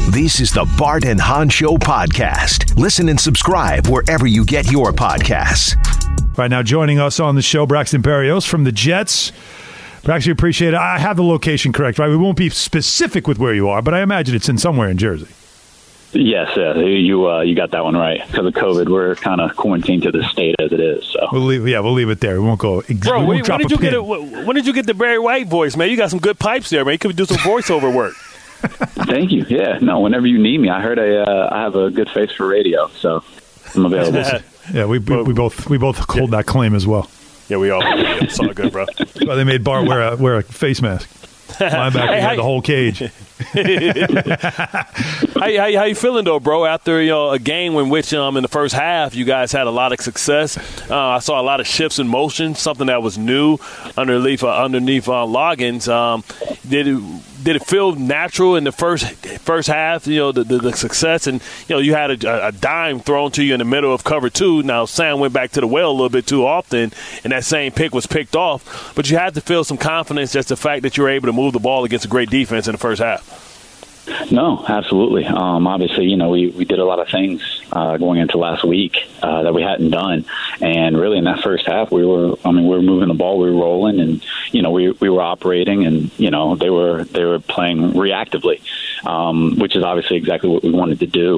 This is the Bart and Hahn Show podcast. Listen and subscribe wherever you get your podcasts. Right now, joining us on the show, Braxton Berrios from the Jets. Braxton, appreciate it. I have the location correct, right? We won't be specific with where you are, but I imagine it's in somewhere in Jersey. Yes, you got that one right. Because of COVID, we're kind of quarantined to the state as it is. So we'll leave it there. We won't go. Bro, when did you get the Barry White voice, man? You got some good pipes there, man. You could do some voiceover work. Thank you. Yeah, no, whenever you need me. I heard I have a good face for radio, so I'm available. Yeah, we both hold that claim as well. Yeah, we all. It's all good, bro. Well, they made Bart wear a face mask. Linebacker had the whole cage. How you feeling though, bro? After a game in which in the first half you guys had a lot of success. I saw a lot of shifts in motion, something that was new underneath Loggins. Did it feel natural in the first half? The success, and you had a dime thrown to you in the middle of cover two. Now Sam went back to the well a little bit too often, and that same pick was picked off. But you had to feel some confidence just the fact that you were able to move the ball against a great defense in the first half. No, absolutely. Obviously, we did a lot of things going into last week that we hadn't done, and really in that first half, we were moving the ball, we were rolling, and we were operating, and they were playing reactively, which is obviously exactly what we wanted to do.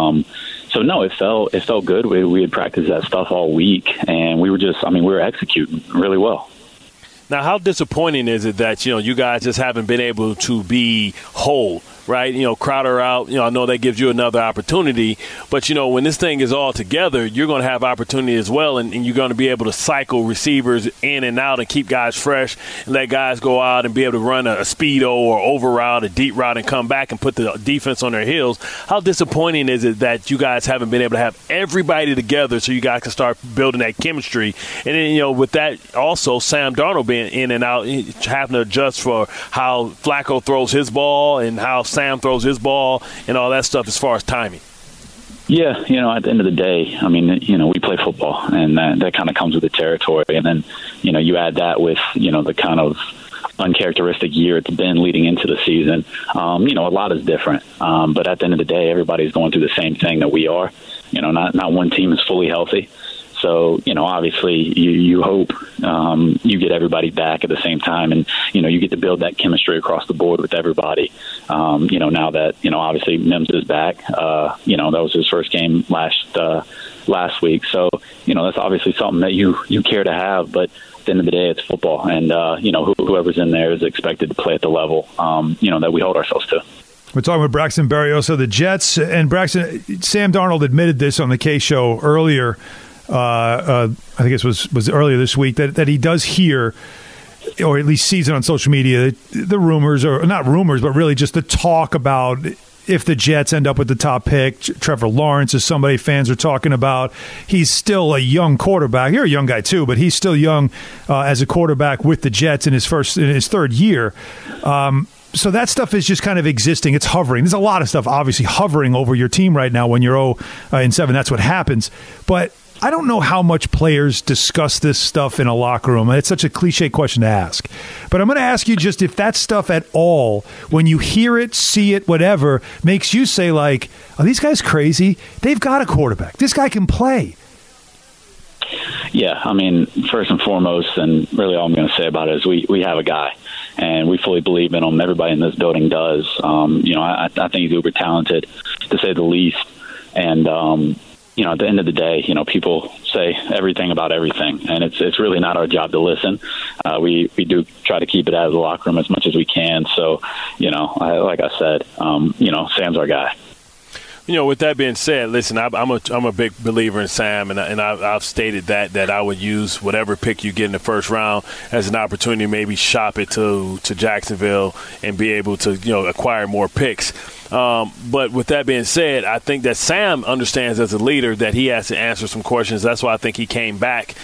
So no, it felt good. We had practiced that stuff all week, and we were executing really well. Now, how disappointing is it that, you guys just haven't been able to be whole, right? Crowder out, I know that gives you another opportunity. But, when this thing is all together, you're going to have opportunity as well. And you're going to be able to cycle receivers in and out and keep guys fresh and let guys go out and be able to run a speedo or over route, a deep route, and come back and put the defense on their heels. How disappointing is it that you guys haven't been able to have everybody together so you guys can start building that chemistry? And then, with that, also Sam Darnold being in and out, having to adjust for how Flacco throws his ball and how Sam throws his ball and all that stuff as far as timing. Yeah, at the end of the day, we play football, and that kind of comes with the territory. And then, you add that with, the kind of uncharacteristic year it's been leading into the season. A lot is different. But at the end of the day, everybody's going through the same thing that we are. Not one team is fully healthy. So, obviously you hope you get everybody back at the same time, and, you get to build that chemistry across the board with everybody. Now that, obviously Mims is back, that was his first game last week. So, that's obviously something that you care to have, but at the end of the day, it's football, and, whoever's in there is expected to play at the level, that we hold ourselves to. We're talking with Braxton Berrios of the Jets, and Braxton, Sam Darnold admitted this on the K show earlier. I think it was earlier this week that he does hear, or at least sees it on social media, the rumors, or not rumors, but really just the talk about if the Jets end up with the top pick. Trevor Lawrence is somebody fans are talking about. He's still a young quarterback. You're a young guy too, but he's still young as a quarterback with the Jets in his third year. So that stuff is just kind of existing. It's hovering. There's a lot of stuff obviously hovering over your team right now when you're 0-7. That's what happens. But I don't know how much players discuss this stuff in a locker room. It's such a cliche question to ask. But I'm going to ask you just if that stuff at all, when you hear it, see it, whatever, makes you say, like, are these guys crazy? They've got a quarterback. This guy can play. Yeah, first and foremost, and really all I'm going to say about it is we have a guy, and we fully believe in him. Everybody in this building does. I think he's uber talented, to say the least. And, at the end of the day, people say everything about everything, and it's really not our job to listen. We do try to keep it out of the locker room as much as we can. So, like I said, Sam's our guy. With that being said, listen, I'm a big believer in Sam, and I've stated that I would use whatever pick you get in the first round as an opportunity to maybe shop it to Jacksonville and be able to acquire more picks. But with that being said, I think that Sam understands as a leader that he has to answer some questions. That's why I think he came back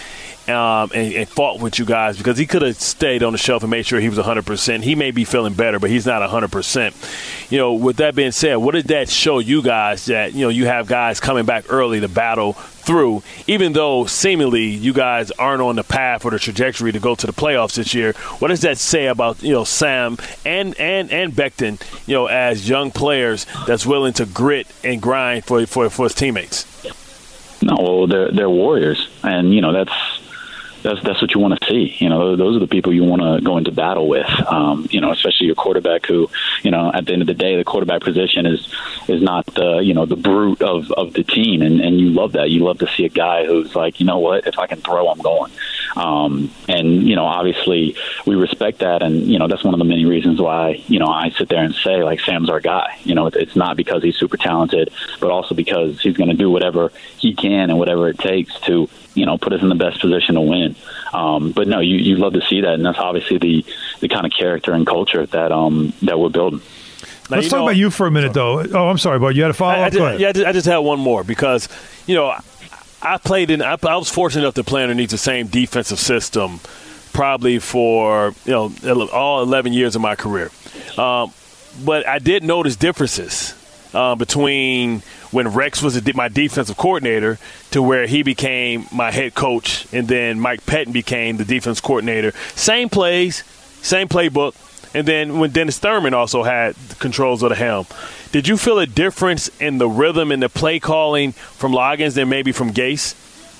and fought with you guys, because he could have stayed on the shelf and made sure he was 100%. He may be feeling better, but he's not 100%. You know, with that being said, what did that show you guys that, you know, you have guys coming back early to battle through, even though seemingly you guys aren't on the path or the trajectory to go to the playoffs this year? What does that say about, you know, Sam and Becton, you know, as young players that's willing to grit and grind for his teammates? No, well, they're warriors, and you know that's what you want to see. You know, those are the people you want to go into battle with. You know, especially your quarterback, who, you know, at the end of the day, the quarterback position is not the, you know, the brute of the team, and you love that. You love to see a guy who's like, you know what, if I can throw, I'm going. And you know, obviously, we respect that, and you know, that's one of the many reasons why, you know, I sit there and say, like, Sam's our guy. You know, it's not because he's super talented, but also because he's going to do whatever he can and whatever it takes to, you know, put us in the best position to win. But no, you love to see that, and that's obviously the kind of character and culture that we're building. Now, Let's talk about you for a minute, though. Oh, I'm sorry, Bart. You had a follow-up? I just had one more, because, you know, I was fortunate enough to play underneath the same defensive system probably for, you know, all 11 years of my career. But I did notice differences between when Rex was my defensive coordinator to where he became my head coach, and then Mike Pettin became the defense coordinator. Same plays, same playbook. And then when Dennis Thurman also had the controls of the helm. Did you feel a difference in the rhythm and the play calling from Loggins than maybe from Gase?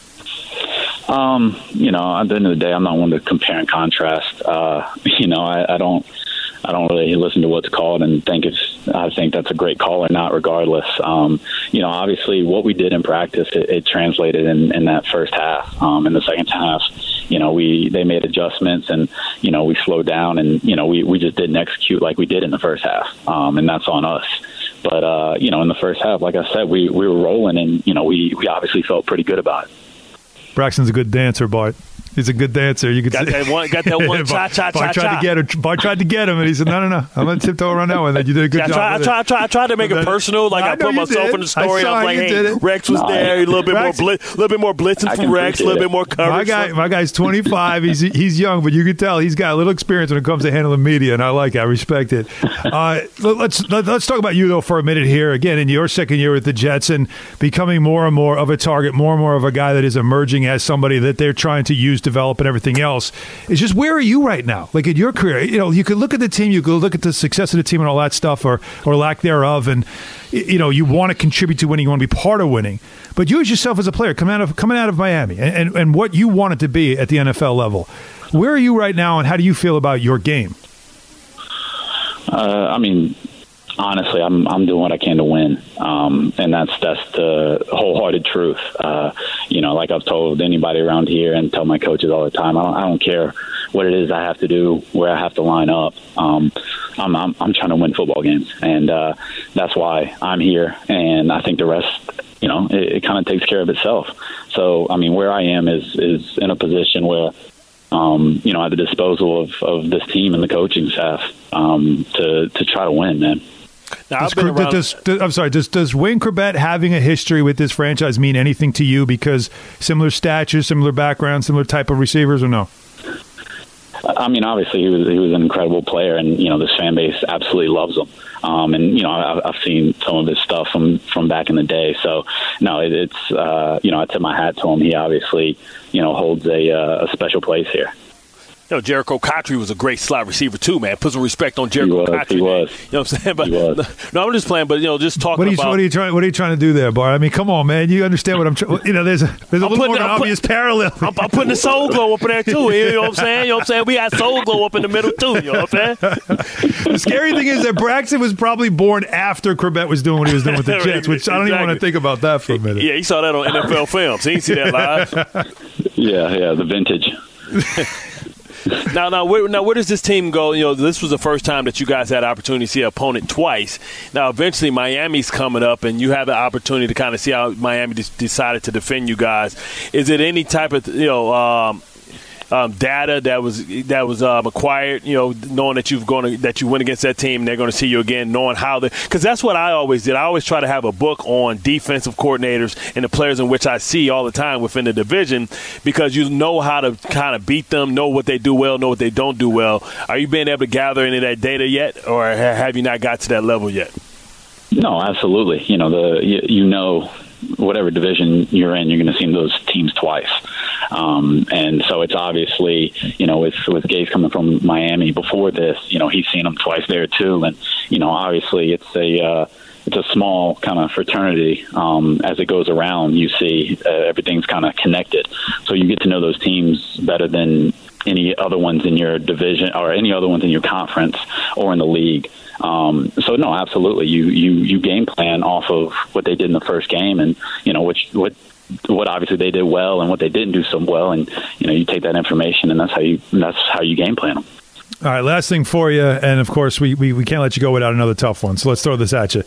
You know, at the end of the day, I'm not one to compare and contrast. You know, I don't really listen to what's called and I think that's a great call or not, regardless. You know, obviously what we did in practice, it translated in that first half. In the second half, you know, they made adjustments, and, you know, we slowed down, and, you know, we just didn't execute like we did in the first half. And that's on us. But, you know, in the first half, like I said, we were rolling, and, you know, we obviously felt pretty good about it. Braxton's a good dancer, Bart. He's a good dancer. You could got that one cha-cha-cha-cha. Bart tried to get him, and he said, no. I'm going to tiptoe around that one. You did a good job. I tried to make it personal. Like, I put myself in the story. I was like, hey, Rex was there. A little bit more blitzing from Rex, a little bit more coverage. My guy's 25. He's young, but you can tell he's got a little experience when it comes to handling media, and I like it. I respect it. Let's talk about you, though, for a minute here. Again, in your second year with the Jets, and becoming more and more of a target, more and more of a guy that is emerging as somebody that they're trying to use, develop, and everything else. It's just, where are you right now? Like, in your career, you know, you could look at the team, you could look at the success of the team and all that stuff, or lack thereof, and, you know, you want to contribute to winning, you want to be part of winning. But you as yourself as a player, coming out of Miami, and what you want it to be at the NFL level, where are you right now, and how do you feel about your game? I mean, honestly, I'm doing what I can to win, and that's the wholehearted truth. You know, like I've told anybody around here and tell my coaches all the time, I don't care what it is I have to do, where I have to line up. I'm trying to win football games, and that's why I'm here. And I think the rest, you know, it kind of takes care of itself. So, I mean, where I am is in a position where, you know, at the disposal of this team and the coaching staff to try to win, man. Now, I'm sorry, does Wayne Chrebet having a history with this franchise mean anything to you, because similar stature, similar background, similar type of receivers, or no? I mean, obviously he was an incredible player, and, you know, this fan base absolutely loves him. And, you know, I've seen some of his stuff from back in the day. So, no, it's you know, I tip my hat to him. He obviously, you know, holds a special place here. You know, Jericho Cotchery was a great slot receiver too, man. Put some respect on Jericho Cotchery. He was. You know what I'm saying? But no, I'm just playing. But, you know, just talking about. What are you trying to do there, Bart? I mean, come on, man. You understand what I'm trying? You know, there's a little more of an obvious parallel. I'm putting the Soul Glow up in there too. You know what I'm saying? You know what I'm saying? We got Soul Glow up in the middle too. You know what I'm saying? The scary thing is that Braxton was probably born after Chrebet was doing what he was doing with the Jets, which I don't even want to think about that for a minute. Yeah, he saw that on NFL films. He didn't see that live. Yeah, the vintage. Now, where does this team go? You know, this was the first time that you guys had an opportunity to see an opponent twice. Now, eventually, Miami's coming up, and you have the opportunity to kind of see how Miami decided to defend you guys. Is it any type of, you know, data that was acquired, knowing that you went against that team and they're going to see you again, knowing how because that's what I always did. I always try to have a book on defensive coordinators and the players in which I see all the time within the division, because you know how to kind of beat them, know what they do well, know what they don't do well. Are you being able to gather any of that data yet, or have you not got to that level yet? No, absolutely. Whatever division you're in, you're going to see those teams twice. And so it's obviously, with Gase coming from Miami before this, he's seen them twice there too. And, obviously it's a small kind of fraternity. As it goes around, you see everything's kind of connected. So you get to know those teams better than any other ones in your division or any other ones in your conference or in the league. So no, absolutely. You game plan off of what they did in the first game, and what obviously they did well and what they didn't do so well, and you take that information, and that's how you game plan them. All right, last thing for you, and of course we can't let you go without another tough one. So let's throw this at you.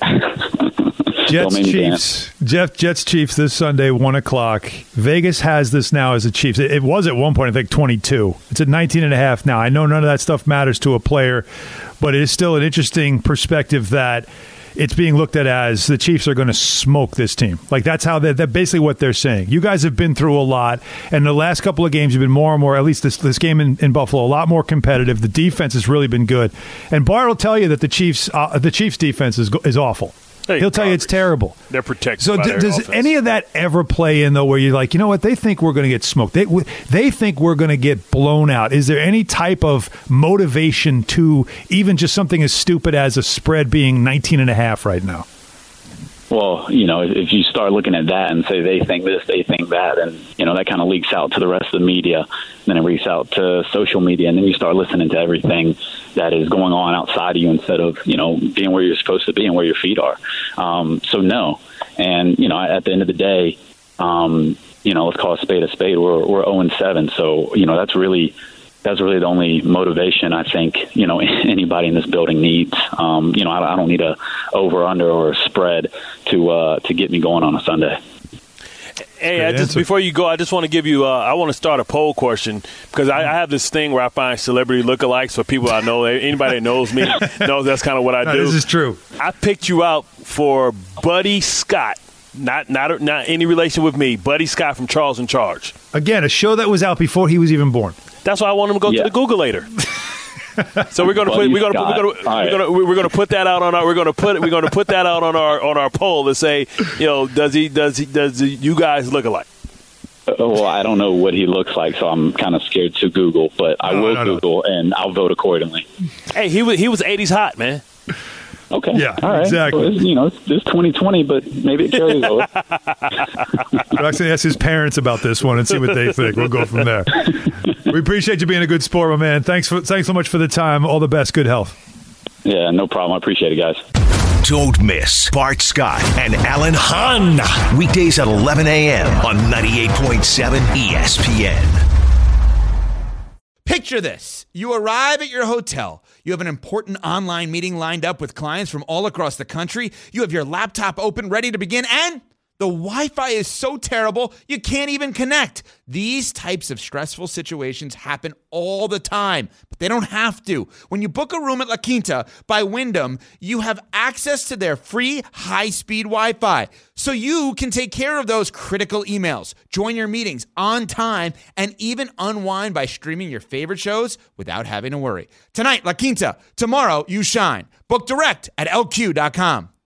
Jets Chiefs this Sunday, 1:00. Vegas has this now as a Chiefs. It was at one point, I think, 22. It's at 19.5 now. I know none of that stuff matters to a player, but it is still an interesting perspective that it's being looked at as the Chiefs are going to smoke this team. Like, that's basically what they're saying. You guys have been through a lot, and the last couple of games have been more and more, at least this game in Buffalo, a lot more competitive. The defense has really been good. And Bart will tell you that the Chiefs' defense is awful. He'll tell you it's terrible. They're protected. So does any of that ever play in, though, where you're like, you know what, they think we're going to get smoked. They think we're going to get blown out. Is there any type of motivation to even just something as stupid as a spread being 19.5 right now? Well, if you start looking at that and say they think this, they think that, and, that kind of leaks out to the rest of the media, then it leaks out to social media, and then you start listening to everything that is going on outside of you instead of, being where you're supposed to be and where your feet are. So no. And, at the end of the day, let's call a spade. We're 0-7. So, that's really the only motivation I think, anybody in this building needs. I don't need a over, under, or a spread to get me going on a Sunday. Hey, before you go, I just want to give you I want to start a poll question, because I have this thing where I find celebrity lookalikes for people I know. Anybody that knows me knows that's kind of what I do. This is true. I picked you out for Buddy Scott. Not any relation with me. Buddy Scott from Charles in Charge. Again, a show that was out before he was even born. That's why I want him to go to the Googleator. So we're going to put that out on our poll to say, does you guys look alike? Well, I don't know what he looks like, so I'm kind of scared to Google, but I will Google and I'll vote accordingly. Hey, he was 80s hot, man. Okay. Yeah, all right. Exactly. So it's 2020, but maybe it carries over. We'll actually ask his parents about this one and see what they think. We'll go from there. We appreciate you being a good sport, my man. Thanks so much for the time. All the best. Good health. Yeah, no problem. I appreciate it, guys. Don't miss Bart Scott and Alan Hahn. Weekdays at 11 a.m. on 98.7 ESPN. Picture this. You arrive at your hotel. You have an important online meeting lined up with clients from all across the country. You have your laptop open, ready to begin, and the Wi-Fi is so terrible, you can't even connect. These types of stressful situations happen all the time, but they don't have to. When you book a room at La Quinta by Wyndham, you have access to their free high-speed Wi-Fi, so you can take care of those critical emails, join your meetings on time, and even unwind by streaming your favorite shows without having to worry. Tonight, La Quinta. Tomorrow, you shine. Book direct at LQ.com.